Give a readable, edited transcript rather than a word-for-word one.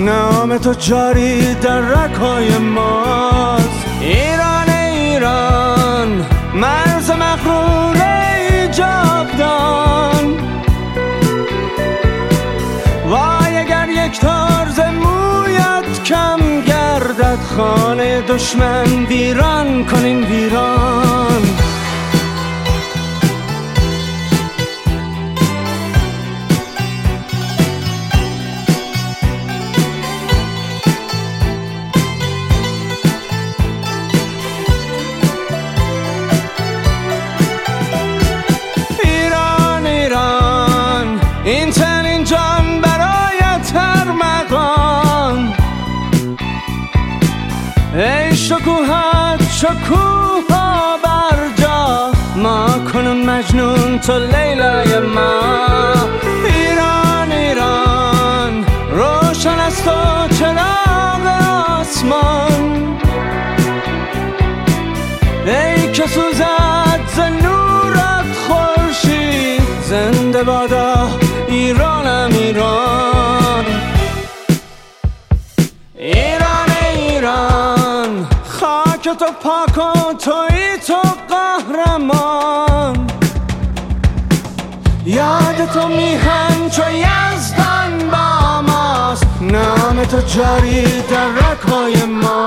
نام تو جاری در رگ‌های ماست. ایران ایران مرز مغرور جاودان، وای اگر یک تار ز مویت کم گردد، خانه دشمن ویران کنین ویران. این تن این جان برایت هر مقام، ای شکوهت شکوها بر جا، ما کنون مجنون تو لیلای ما. ایران ایران روشن است و چراغ آسمان، ای که سوزد ز نورت خورشید، زنده بادا ایرانم ایران. ایران ایران خاک تو پاک و تویی تو قهرمان، یاد تو میهن چو یزدان با ماست، نام تو جاری در رگ‌های ما.